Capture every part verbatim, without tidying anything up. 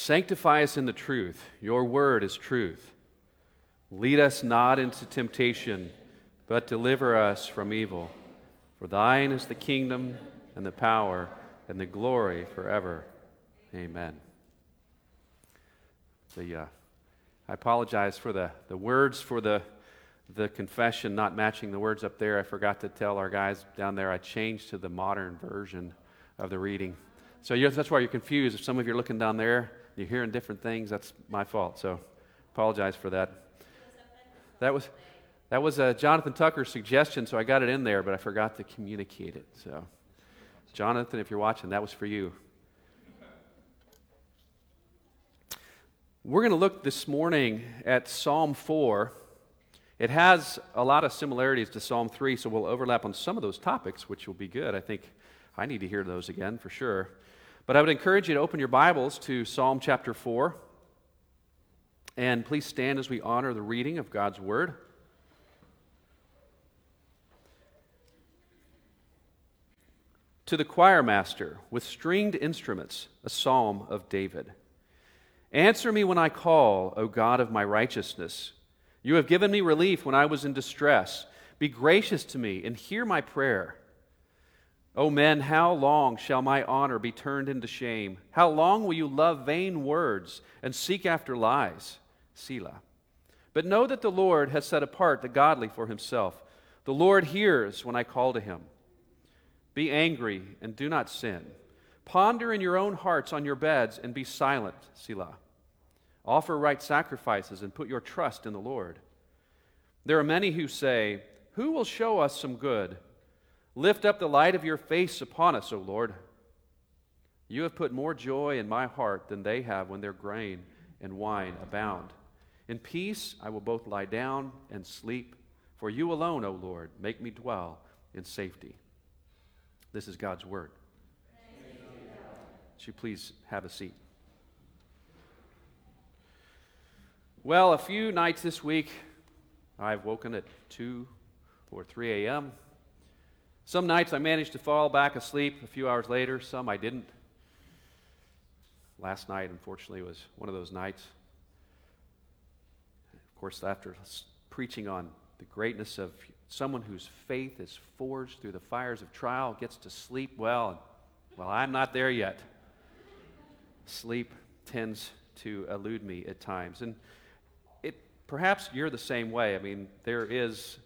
Sanctify us in the truth. Your word is truth. Lead us not into temptation, but deliver us from evil. For thine is the kingdom and the power and the glory forever. Amen. The, uh, I apologize for the, the words for the, the confession not matching the words up there. I forgot to tell our guys down there I changed to the modern version of the reading. So you're, that's why you're confused. If some of you are looking down there, you're hearing different things, that's my fault. So apologize for that. That was that was a Jonathan Tucker's suggestion, so I got it in there, but I forgot to communicate it. So, Jonathan, if you're watching, that was for you. We're going to look this morning at Psalm four. It has a lot of similarities to Psalm three, so we'll overlap on some of those topics, which will be good. I think I need to hear those again for sure. But I would encourage you to open your Bibles to Psalm chapter four. And please stand as we honor the reading of God's Word. To the choir master with stringed instruments, a psalm of David. Answer me when I call, O God of my righteousness. You have given me relief when I was in distress. Be gracious to me and hear my prayer. O men, how long shall my honor be turned into shame? How long will you love vain words and seek after lies? Selah. But know that the Lord has set apart the godly for himself. The Lord hears when I call to him. Be angry and do not sin. Ponder in your own hearts on your beds and be silent. Selah. Offer right sacrifices and put your trust in the Lord. There are many who say, who will show us some good? Lift up the light of your face upon us, O Lord. You have put more joy in my heart than they have when their grain and wine abound. In peace I will both lie down and sleep, for you alone, O Lord, make me dwell in safety. This is God's word. Would you please have a seat? Well, a few nights this week, I've woken at two or three a.m. Some nights I managed to fall back asleep a few hours later. Some I didn't. Last night, unfortunately, was one of those nights. Of course, after preaching on the greatness of someone whose faith is forged through the fires of trial, gets to sleep well. Well, I'm not there yet. Sleep tends to elude me at times. And it perhaps you're the same way. I mean, there is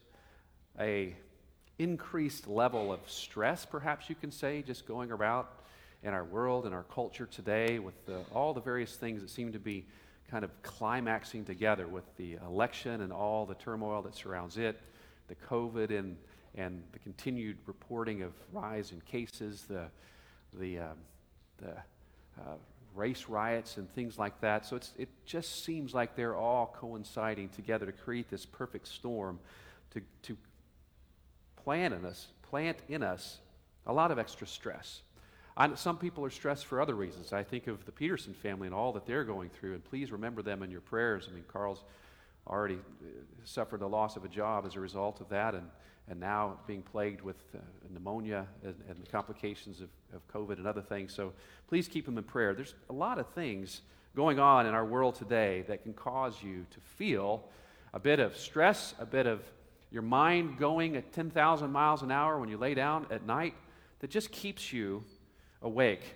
a increased level of stress, perhaps you can say, just going about in our world and our culture today with the, all the various things that seem to be kind of climaxing together with the election and all the turmoil that surrounds it, the COVID and and the continued reporting of rise in cases, the the uh, the uh, race riots and things like that. So it's it just seems like they're all coinciding together to create this perfect storm to to plant in us plant in us a lot of extra stress. I, some people are stressed for other reasons. I think of the Peterson family and all that they're going through, and please remember them in your prayers. I mean, Carl's already suffered the loss of a job as a result of that, and, and now being plagued with uh, pneumonia and, and the complications of, of COVID and other things. So please keep him in prayer. There's a lot of things going on in our world today that can cause you to feel a bit of stress, a bit of your mind going at ten thousand miles an hour when you lay down at night that just keeps you awake.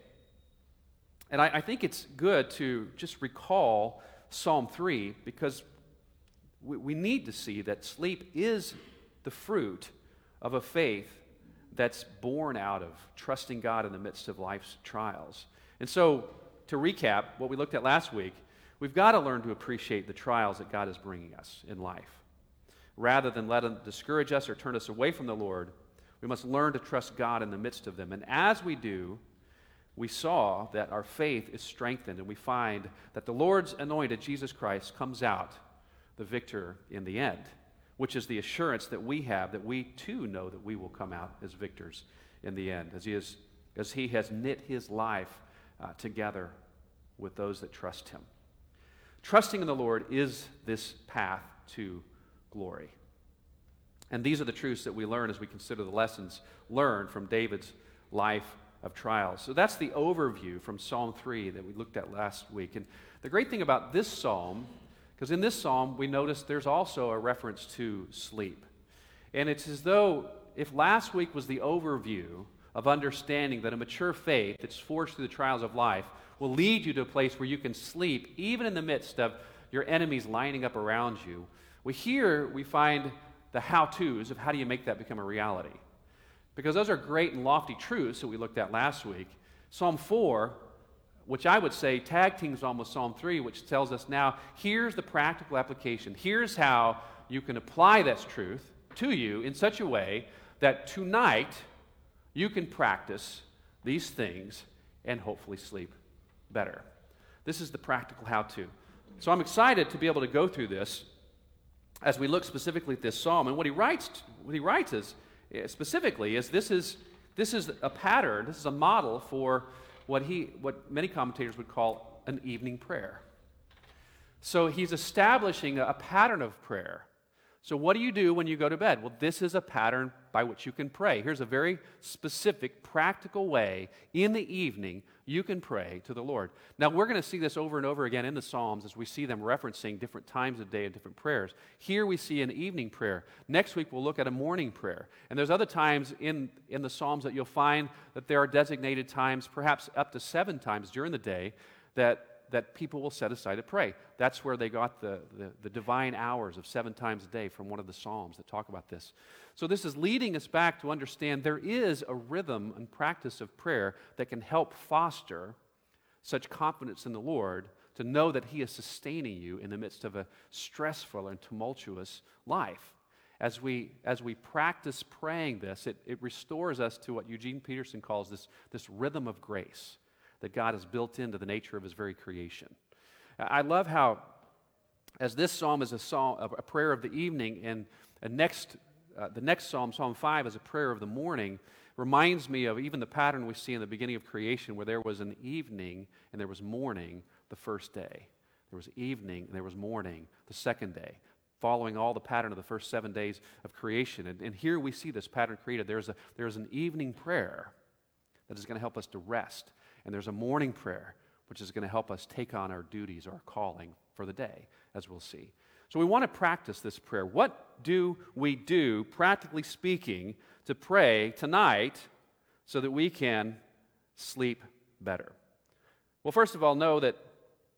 And I, I think it's good to just recall Psalm three because we, we need to see that sleep is the fruit of a faith that's born out of trusting God in the midst of life's trials. And so, to recap what we looked at last week, we've got to learn to appreciate the trials that God is bringing us in life. Rather than let them discourage us or turn us away from the Lord, we must learn to trust God in the midst of them. And as we do, we saw that our faith is strengthened, and we find that the Lord's anointed, Jesus Christ, comes out the victor in the end, which is the assurance that we have that we too know that we will come out as victors in the end, as he, is, as he has knit his life uh, together with those that trust him. Trusting in the Lord is this path to glory. And these are the truths that we learn as we consider the lessons learned from David's life of trials. So that's the overview from Psalm three that we looked at last week. And the great thing about this psalm, because in this psalm we notice there's also a reference to sleep. And it's as though if last week was the overview of understanding that a mature faith that's forged through the trials of life will lead you to a place where you can sleep even in the midst of your enemies lining up around you. Well, here we find the how-tos of how do you make that become a reality. Because those are great and lofty truths that we looked at last week. Psalm four, which I would say tag teams on with Psalm three, which tells us now, here's the practical application. Here's how you can apply this truth to you in such a way that tonight you can practice these things and hopefully sleep better. This is the practical how-to. So I'm excited to be able to go through this as we look specifically at this psalm. And what he writes, what he writes is, specifically, is this is this is a pattern, this is a model for what he what many commentators would call an evening prayer. So he's establishing a, a pattern of prayer. So what do you do when you go to bed? Well, this is a pattern by which you can pray. Here's a very specific, practical way in the evening you can pray to the Lord. Now, we're going to see this over and over again in the Psalms as we see them referencing different times of day and different prayers. Here we see an evening prayer. Next week, we'll look at a morning prayer. And there's other times in, in the Psalms that you'll find that there are designated times, perhaps up to seven times during the day, that that people will set aside to pray. That's where they got the, the, the divine hours of seven times a day from one of the Psalms that talk about this. So this is leading us back to understand there is a rhythm and practice of prayer that can help foster such confidence in the Lord to know that He is sustaining you in the midst of a stressful and tumultuous life. As we, as we practice praying this, it, it restores us to what Eugene Peterson calls this, this rhythm of grace that God has built into the nature of His very creation. I love how, as this psalm is a psalm, a prayer of the evening, and a next, uh, the next psalm, Psalm five, is a prayer of the morning, reminds me of even the pattern we see in the beginning of creation, where there was an evening and there was morning the first day. There was evening and there was morning the second day, following all the pattern of the first seven days of creation. And, and here we see this pattern created. There's a, there's an evening prayer that is going to help us to rest. And there's a morning prayer, which is going to help us take on our duties, our calling for the day, as we'll see. So we want to practice this prayer. What do we do, practically speaking, to pray tonight so that we can sleep better? Well, first of all, know that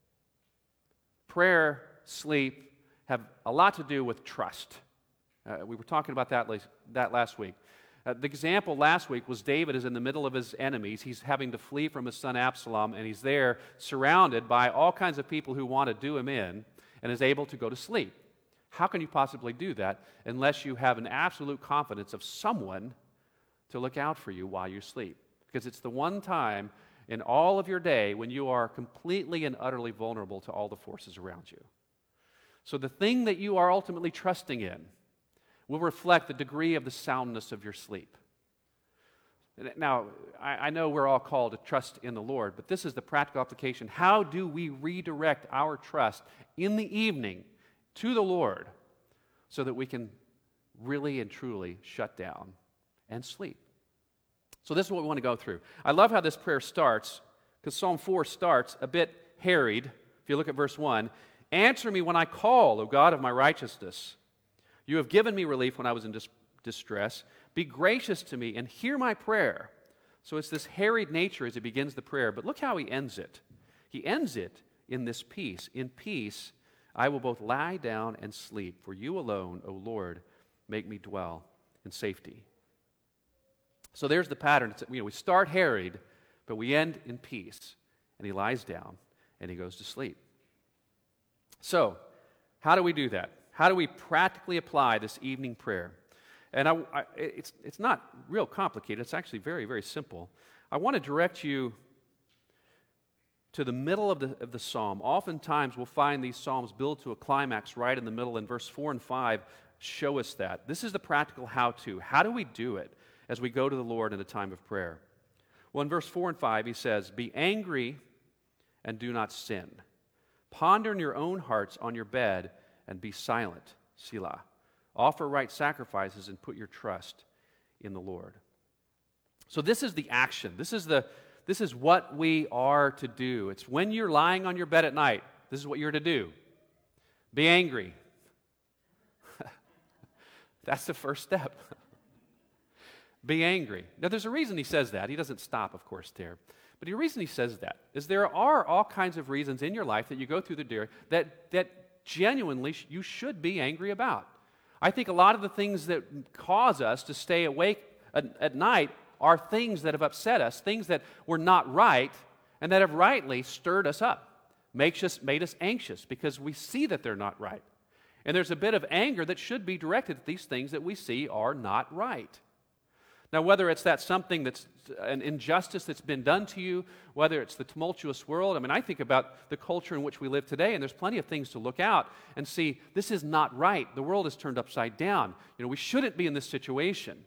prayer, sleep have a lot to do with trust. Uh, we were talking about that, that last week. Uh, the example last week was David is in the middle of his enemies. He's having to flee from his son Absalom, and he's there surrounded by all kinds of people who want to do him in, and is able to go to sleep. How can you possibly do that unless you have an absolute confidence of someone to look out for you while you sleep? Because it's the one time in all of your day when you are completely and utterly vulnerable to all the forces around you. So the thing that you are ultimately trusting in will reflect the degree of the soundness of your sleep. Now, I, I know we're all called to trust in the Lord, but this is the practical application. How do we redirect our trust in the evening to the Lord so that we can really and truly shut down and sleep? So this is what we want to go through. I love how this prayer starts, because Psalm four starts a bit harried. If you look at verse one, "Answer me when I call, O God of my righteousness. You have given me relief when I was in dis- distress. Be gracious to me and hear my prayer." So it's this harried nature as he begins the prayer, but look how he ends it. He ends it in this peace. "In peace I will both lie down and sleep, for you alone, O Lord, make me dwell in safety." So there's the pattern. It's, you know, we start harried, but we end in peace. And he lies down and he goes to sleep. So, how do we do that? How do we practically apply this evening prayer? And I, I, it's, it's not real complicated. It's actually very, very simple. I want to direct you to the middle of the, of the psalm. Oftentimes we'll find these psalms build to a climax right in the middle, and verse four and five show us that. This is the practical how-to. How do we do it as we go to the Lord in a time of prayer? Well, in verse four and five he says, "Be angry and do not sin. Ponder in your own hearts on your bed and be silent, Selah. Offer right sacrifices and put your trust in the Lord." So this is the action. This is the this is what we are to do. It's when you're lying on your bed at night, this is what you're to do. Be angry. That's the first step. Be angry. Now, there's a reason he says that. He doesn't stop, of course, there. But the reason he says that is there are all kinds of reasons in your life that you go through the day that, that genuinely you should be angry about. I think a lot of the things that cause us to stay awake at, at night are things that have upset us, things that were not right, and that have rightly stirred us up, makes us, made us anxious because we see that they're not right. And there's a bit of anger that should be directed at these things that we see are not right. Now, whether it's that something that's an injustice that's been done to you, whether it's the tumultuous world, I mean, I think about the culture in which we live today, and there's plenty of things to look out and see, this is not right. The world is turned upside down. You know, we shouldn't be in this situation.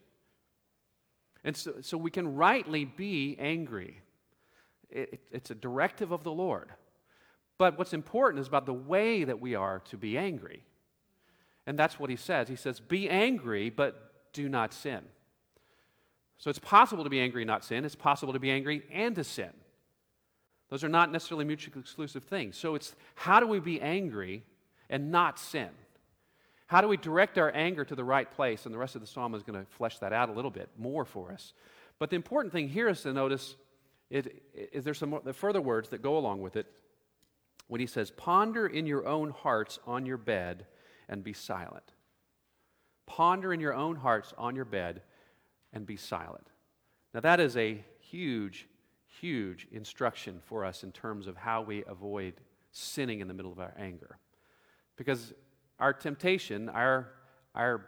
And so, so we can rightly be angry. It, it, it's a directive of the Lord. But what's important is about the way that we are to be angry. And that's what he says. He says, be angry, but do not sin. So it's possible to be angry and not sin. It's possible to be angry and to sin. Those are not necessarily mutually exclusive things. So it's how do we be angry and not sin? How do we direct our anger to the right place? And the rest of the psalm is going to flesh that out a little bit more for us. But the important thing here is to notice, it, is there some more, the further words that go along with it when he says, ponder in your own hearts on your bed and be silent. Ponder in your own hearts on your bed and be silent. Now that is a huge, huge instruction for us in terms of how we avoid sinning in the middle of our anger. Because our temptation, our, our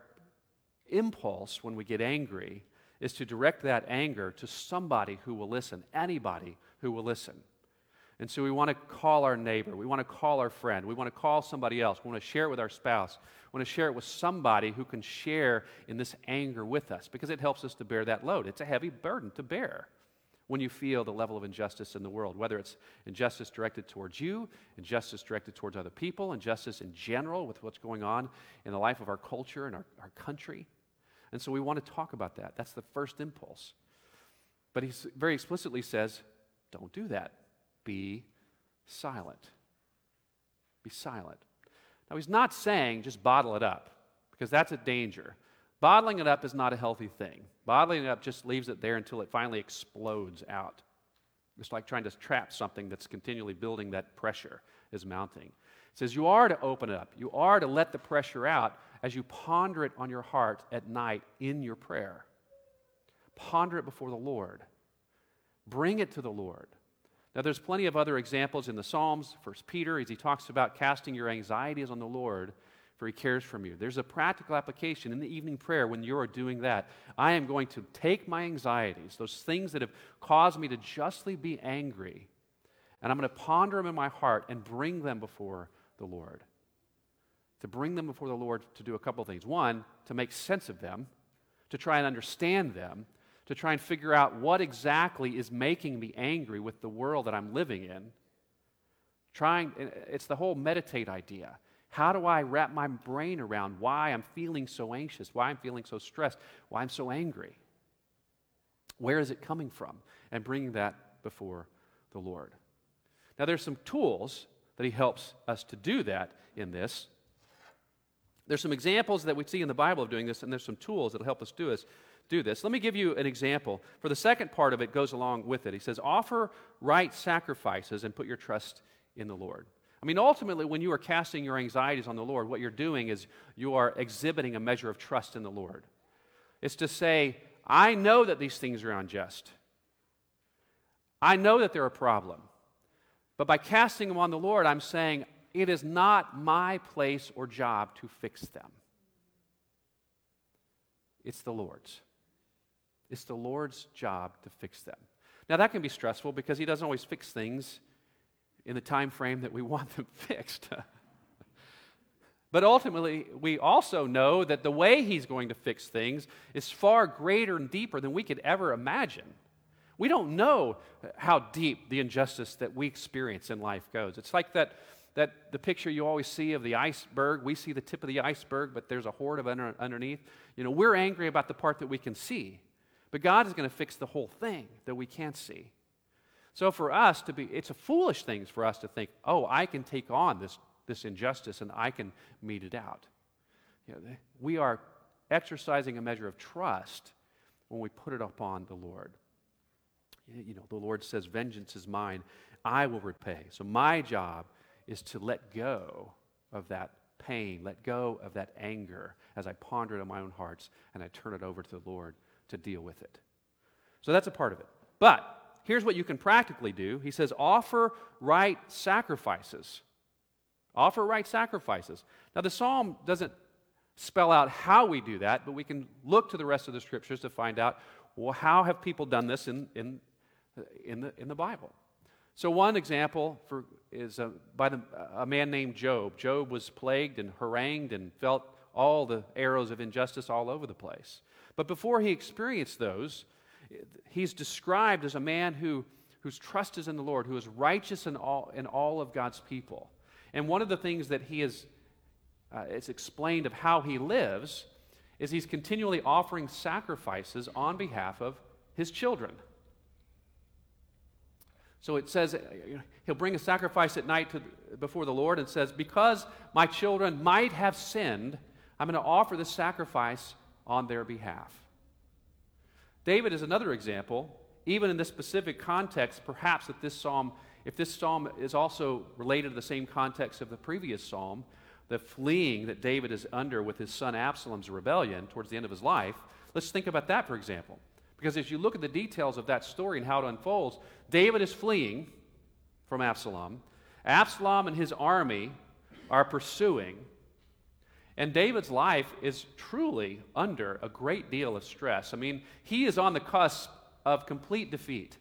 impulse when we get angry is to direct that anger to somebody who will listen, anybody who will listen. And so we want to call our neighbor, we want to call our friend, we want to call somebody else, we want to share it with our spouse, we want to share it with somebody who can share in this anger with us because it helps us to bear that load. It's a heavy burden to bear when you feel the level of injustice in the world, whether it's injustice directed towards you, injustice directed towards other people, injustice in general with what's going on in the life of our culture and our, our country. And so we want to talk about that. That's the first impulse. But he very explicitly says, don't do that. Be silent. Be silent. Now, he's not saying just bottle it up, because that's a danger. Bottling it up is not a healthy thing. Bottling it up just leaves it there until it finally explodes out. It's like trying to trap something that's continually building, that pressure is mounting. It says you are to open it up. You are to let the pressure out as you ponder it on your heart at night in your prayer. Ponder it before the Lord. Bring it to the Lord. Now, there's plenty of other examples in the Psalms. First Peter, as he talks about casting your anxieties on the Lord, for he cares for you. There's a practical application in the evening prayer when you are doing that. I am going to take my anxieties, those things that have caused me to justly be angry, and I'm going to ponder them in my heart and bring them before the Lord. To bring them before the Lord to do a couple of things. One, to make sense of them, to try and understand them, to try and figure out what exactly is making me angry with the world that I'm living in. Trying, it's the whole meditate idea. How do I wrap my brain around why I'm feeling so anxious, why I'm feeling so stressed, why I'm so angry? Where is it coming from? And bringing that before the Lord. Now, there's some tools that he helps us to do that in this. There's some examples that we see in the Bible of doing this, and there's some tools that will help us do this. Do this. Let me give you an example. For the second part of it goes along with it. He says, offer right sacrifices and put your trust in the Lord. I mean, ultimately, when you are casting your anxieties on the Lord, what you're doing is you are exhibiting a measure of trust in the Lord. It's to say, I know that these things are unjust. I know that they're a problem. But by casting them on the Lord, I'm saying, it is not my place or job to fix them. It's the Lord's. It's the Lord's job to fix them. Now, that can be stressful because he doesn't always fix things in the time frame that we want them fixed. But ultimately, we also know that the way he's going to fix things is far greater and deeper than we could ever imagine. We don't know how deep the injustice that we experience in life goes. It's like that, that the picture you always see of the iceberg. We see the tip of the iceberg, but there's a horde of under, underneath. You know, we're angry about the part that we can see. But God is going to fix the whole thing that we can't see. So for us to be, it's a foolish thing for us to think, oh, I can take on this, this injustice and I can mete it out. You know, we are exercising a measure of trust when we put it upon the Lord. You know, the Lord says, vengeance is mine, I will repay. So my job is to let go of that pain, let go of that anger as I ponder it in my own hearts and I turn it over to the Lord to deal with it. So that's a part of it. But here's what you can practically do. He says, offer right sacrifices. Offer right sacrifices. Now the psalm doesn't spell out how we do that, but we can look to the rest of the scriptures to find out, well, how have people done this in, in, in, the, in the Bible? So one example for, is uh, by the, a man named Job. Job was plagued and harangued and felt all the arrows of injustice all over the place. But before he experienced those, he's described as a man who, whose trust is in the Lord, who is righteous in all, in all of God's people. And one of the things that he is, uh, it's explained of how he lives is he's continually offering sacrifices on behalf of his children. So it says he'll bring a sacrifice at night to, before the Lord and says, because my children might have sinned, I'm going to offer this sacrifice on their behalf. David is another example, even in this specific context, perhaps that this psalm, if this psalm is also related to the same context of the previous psalm, the fleeing that David is under with his son Absalom's rebellion towards the end of his life, let's think about that, for example. Because as you look at the details of that story and how it unfolds, David is fleeing from Absalom. Absalom and his army are pursuing. And David's life is truly under a great deal of stress. I mean, he is on the cusp of complete defeat.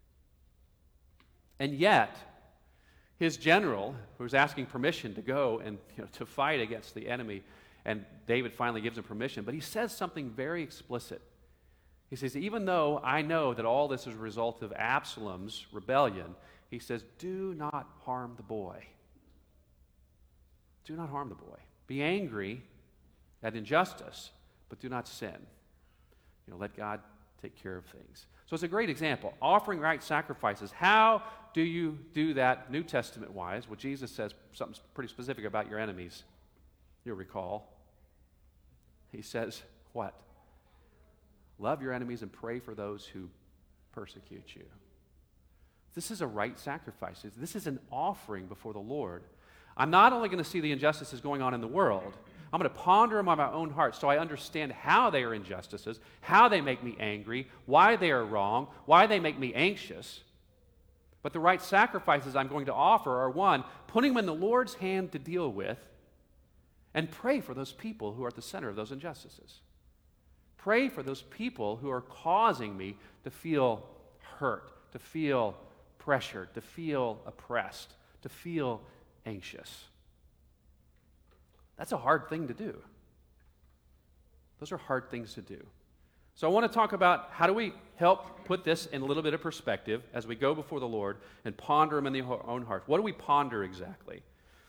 And yet, his general, who's asking permission to go and you know, to fight against the enemy, and David finally gives him permission, but he says something very explicit. He says, even though I know that all this is a result of Absalom's rebellion, he says, do not harm the boy. Do not harm the boy. Be angry at injustice, but do not sin. You know, let God take care of things. So it's a great example. Offering right sacrifices. How do you do that New Testament-wise? Well, Jesus says something pretty specific about your enemies. You'll recall. He says, what? Love your enemies and pray for those who persecute you. This is a right sacrifice. This is an offering before the Lord. I'm not only going to see the injustices going on in the world, I'm going to ponder them on my own heart so I understand how they are injustices, how they make me angry, why they are wrong, why they make me anxious. But the right sacrifices I'm going to offer are, one, putting them in the Lord's hand to deal with, and pray for those people who are at the center of those injustices. Pray for those people who are causing me to feel hurt, to feel pressured, to feel oppressed, to feel anxious. That's a hard thing to do. Those are hard things to do. So I want to talk about how do we help put this in a little bit of perspective as we go before the Lord and ponder them in the own heart. What do we ponder exactly?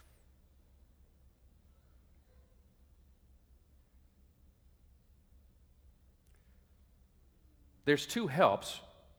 There's two helps.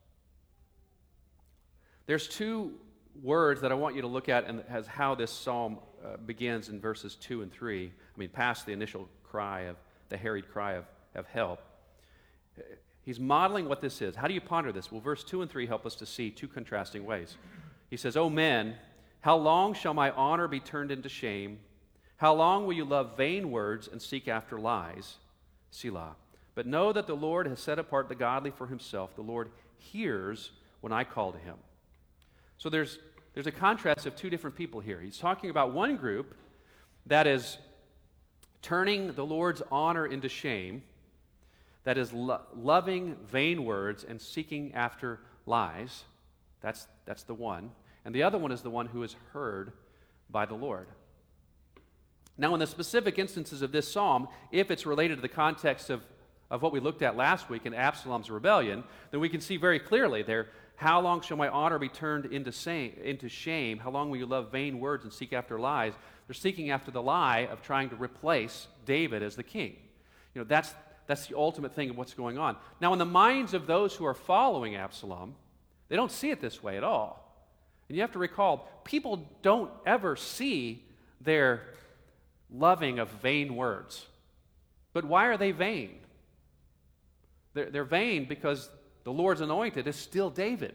There's two words that I want you to look at and as how this psalm uh, begins in verses two and three. I mean, past the initial cry of the harried cry of, of help. He's modeling what this is. How do you ponder this? Well, verse two and three help us to see two contrasting ways. He says, O men, how long shall my honor be turned into shame? How long will you love vain words and seek after lies? Selah. But know that the Lord has set apart the godly for himself. The Lord hears when I call to him. So there's, there's a contrast of two different people here. He's talking about one group that is turning the Lord's honor into shame, that is lo- loving vain words and seeking after lies. That's, that's the one. And the other one is the one who is heard by the Lord. Now, in the specific instances of this psalm, if it's related to the context of of what we looked at last week in Absalom's rebellion, then we can see very clearly there, how long shall my honor be turned into shame? How long will you love vain words and seek after lies? They're seeking after the lie of trying to replace David as the king. You know, that's, that's the ultimate thing of what's going on. Now, in the minds of those who are following Absalom, they don't see it this way at all. And you have to recall, people don't ever see their loving of vain words. But why are they vain? They're, they're vain because the Lord's anointed is still David.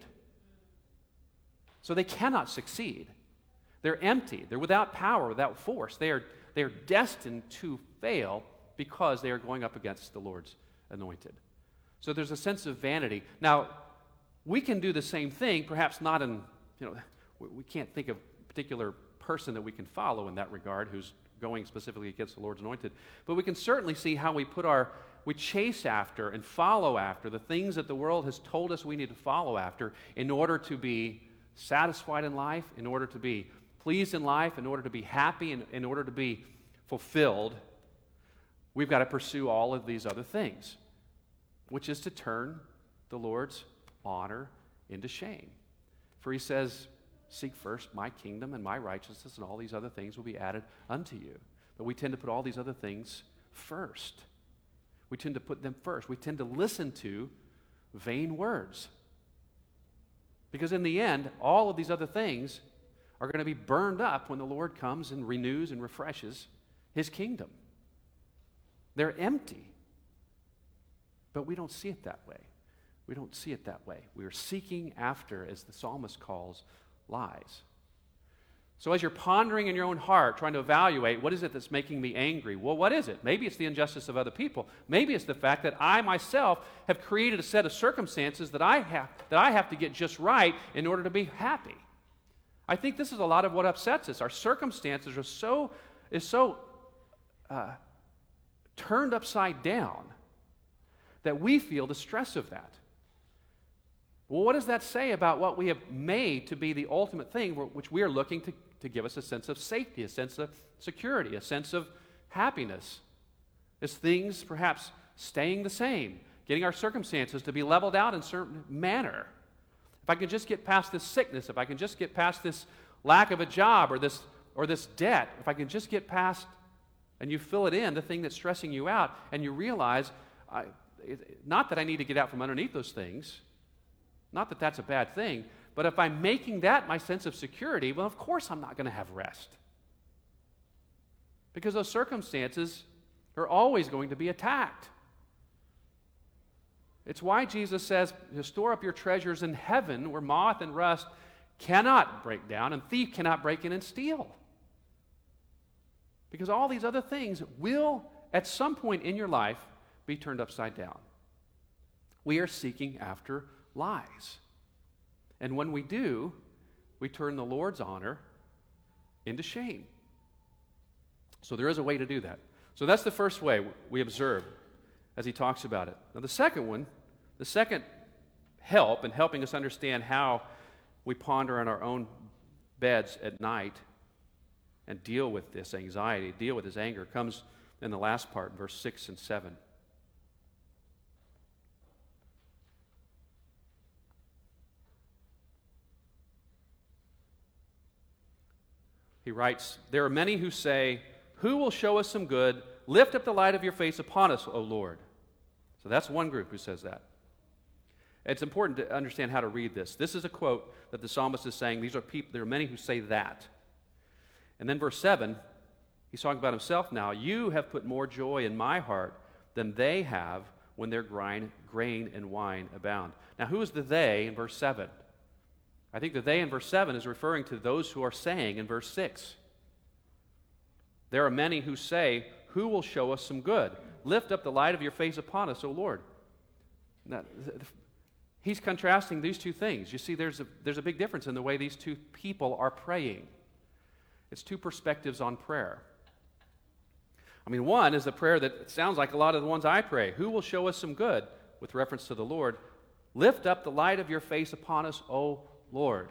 So they cannot succeed. They're empty. They're without power, without force. They are, they are destined to fail because they are going up against the Lord's anointed. So there's a sense of vanity. Now, we can do the same thing, perhaps not in, you know, we can't think of a particular person that we can follow in that regard who's going specifically against the Lord's anointed. But we can certainly see how we put our, we chase after and follow after the things that the world has told us we need to follow after in order to be satisfied in life, in order to be pleased in life, in order to be happy, and in order to be fulfilled. We've got to pursue all of these other things, which is to turn the Lord's honor into shame. For he says, seek first my kingdom and my righteousness, and all these other things will be added unto you. But we tend to put all these other things first. We tend to put them first. We tend to listen to vain words. Because in the end, all of these other things are going to be burned up when the Lord comes and renews and refreshes his kingdom. They're empty. But we don't see it that way. We don't see it that way. We are seeking after, as the psalmist calls, lies. So as you're pondering in your own heart, trying to evaluate, what is it that's making me angry? Well, what is it? Maybe it's the injustice of other people. Maybe it's the fact that I myself have created a set of circumstances that I have, that I have to get just right in order to be happy. I think this is a lot of what upsets us. Our circumstances are so, is so uh, turned upside down that we feel the stress of that. Well, what does that say about what we have made to be the ultimate thing, which we are looking to, to give us a sense of safety, a sense of security, a sense of happiness? Is things perhaps staying the same, getting our circumstances to be leveled out in a certain manner? If I can just get past this sickness, if I can just get past this lack of a job or this, or this debt, if I can just get past, and you fill it in, the thing that's stressing you out, and you realize, I, it, not that I need to get out from underneath those things, not that that's a bad thing, but if I'm making that my sense of security, well, of course I'm not going to have rest. Because those circumstances are always going to be attacked. It's why Jesus says, store up your treasures in heaven where moth and rust cannot break down and thief cannot break in and steal. Because all these other things will, at some point in your life, be turned upside down. We are seeking after lies. And when we do, we turn the Lord's honor into shame. So there is a way to do that. So that's the first way we observe as he talks about it. Now the second one, the second help in helping us understand how we ponder on our own beds at night and deal with this anxiety, deal with this anger, comes in the last part, verse six and seven. He writes, there are many who say, who will show us some good? Lift up the light of your face upon us, O Lord. So that's one group who says that. It's important to understand how to read this. This is a quote that the psalmist is saying. These are people, there are many who say that. And then verse seven, he's talking about himself now. You have put more joy in my heart than they have when their grain, grain and wine abound. Now who is the they in verse seven? I think the they in verse seven is referring to those who are saying in verse six. There are many who say, who will show us some good? Lift up the light of your face upon us, O Lord. Now, he's contrasting these two things. You see, there's a, there's a big difference in the way these two people are praying. It's two perspectives on prayer. I mean, one is a prayer that sounds like a lot of the ones I pray. Who will show us some good? With reference to the Lord. Lift up the light of your face upon us, O Lord.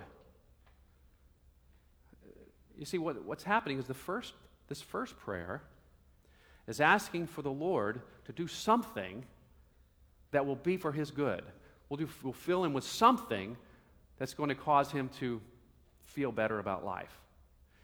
You see, what, what's happening is the first, this first prayer is asking for the Lord to do something that will be for his good. We'll, do, we'll fill him with something that's going to cause him to feel better about life.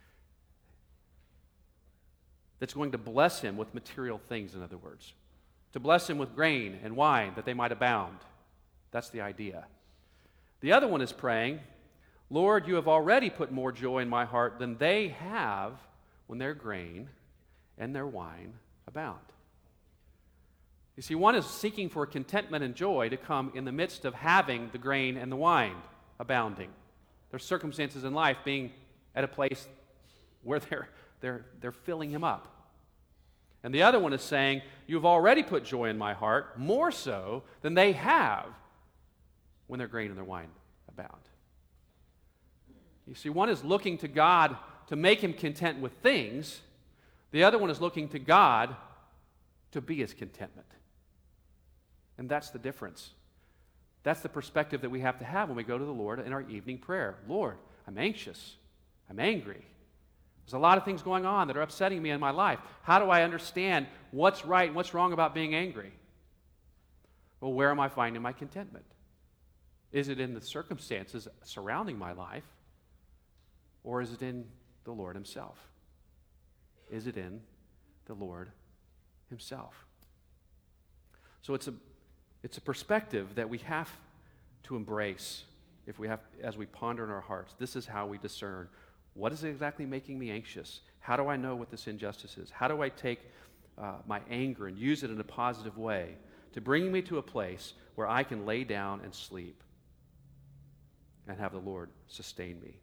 That's going to bless him with material things, in other words. to bless him with grain and wine that they might abound. That's the idea. The other one is praying, Lord, you have already put more joy in my heart than they have when their grain and their wine abound. You see, one is seeking for contentment and joy to come in the midst of having the grain and the wine abounding. Their circumstances in life being at a place where they're, they're, they're filling him up. And the other one is saying, you've already put joy in my heart, more so than they have when their grain and their wine abound. You see, one is looking to God to make him content with things. The other one is looking to God to be his contentment. And that's the difference. That's the perspective that we have to have when we go to the Lord in our evening prayer. Lord, I'm anxious. I'm angry. There's a lot of things going on that are upsetting me in my life. How do I understand what's right and what's wrong about being angry? Well, where am I finding my contentment? Is it in the circumstances surrounding my life? Or is it in the Lord himself? Is it in the Lord himself? So it's a, it's a perspective that we have to embrace if we have, as we ponder in our hearts. This is how we discern. What is exactly making me anxious? How do I know what this injustice is? How do I take uh, my anger and use it in a positive way to bring me to a place where I can lay down and sleep and have the Lord sustain me?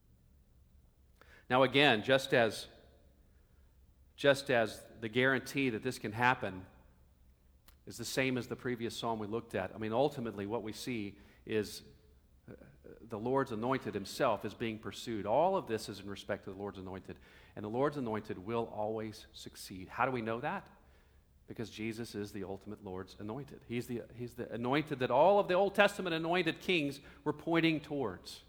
Now again, just as, just as the guarantee that this can happen is the same as the previous psalm we looked at. I mean, ultimately what we see is the Lord's anointed himself is being pursued. All of this is in respect to the Lord's anointed. And the Lord's anointed will always succeed. How do we know that? Because Jesus is the ultimate Lord's anointed. He's the, he's the anointed that all of the Old Testament anointed kings were pointing towards.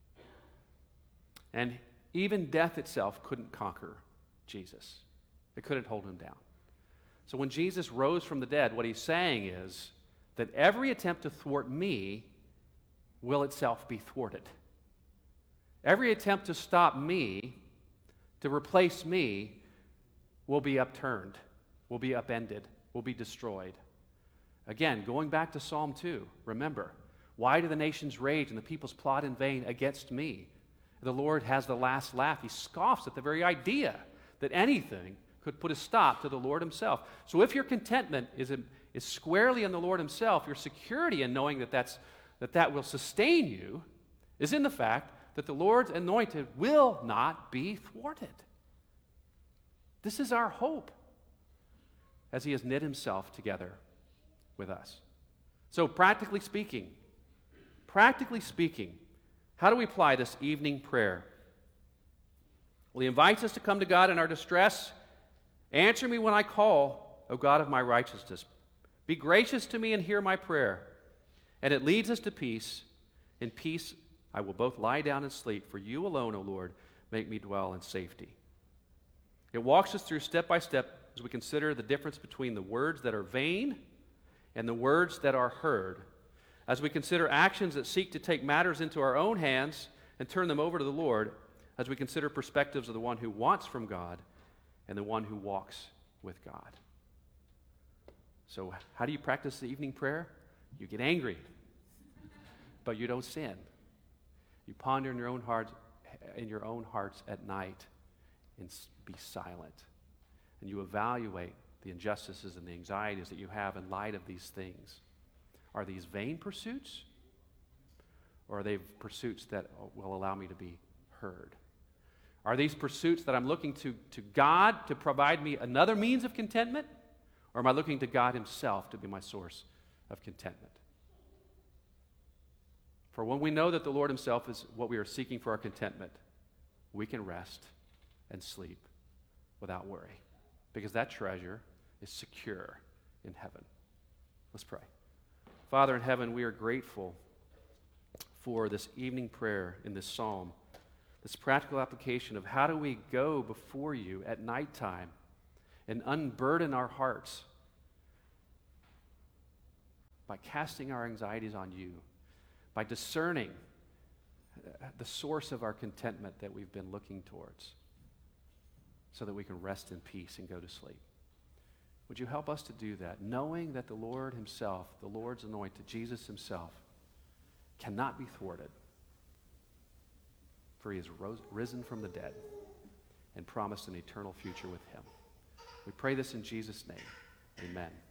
And even death itself couldn't conquer Jesus. It couldn't hold him down. So when Jesus rose from the dead, what he's saying is that every attempt to thwart me will itself be thwarted. Every attempt to stop me, to replace me, will be upturned, will be upended, will be destroyed. Again, going back to Psalm two, remember, why do the nations rage and the peoples plot in vain against me? The Lord has the last laugh. He scoffs at the very idea that anything could put a stop to the Lord himself. So if your contentment is, is squarely in the Lord himself, your security in knowing that that's that that will sustain you is in the fact that the Lord's anointed will not be thwarted. This is our hope as he has knit himself together with us. So practically speaking, practically speaking, how do we apply this evening prayer? Well, he invites us to come to God in our distress. Answer me when I call, O God of my righteousness. Be gracious to me and hear my prayer. And it leads us to peace. In peace I will both lie down and sleep, for you alone, O Lord, make me dwell in safety. It walks us through step by step as we consider the difference between the words that are vain and the words that are heard. As we consider actions that seek to take matters into our own hands and turn them over to the Lord, as we consider perspectives of the one who wants from God and the one who walks with God. So how do you practice the evening prayer? You get angry, but you don't sin. You ponder in your own heart, in your own hearts at night, and be silent. And you evaluate the injustices and the anxieties that you have in light of these things. Are these vain pursuits, or are they pursuits that will allow me to be heard? Are these pursuits that I'm looking to, to God to provide me another means of contentment, or am I looking to God himself to be my source of contentment? For when we know that the Lord himself is what we are seeking for our contentment, we can rest and sleep without worry, because that treasure is secure in heaven. Let's pray. Father in heaven, we are grateful for this evening prayer in this psalm, this practical application of how do we go before you at nighttime and unburden our hearts by casting our anxieties on you, by discerning the source of our contentment that we've been looking towards, so that we can rest in peace and go to sleep. Would you help us to do that, knowing that the Lord himself, the Lord's anointed, Jesus himself, cannot be thwarted, for he has rose, risen from the dead and promised an eternal future with him. We pray this in Jesus' name. Amen.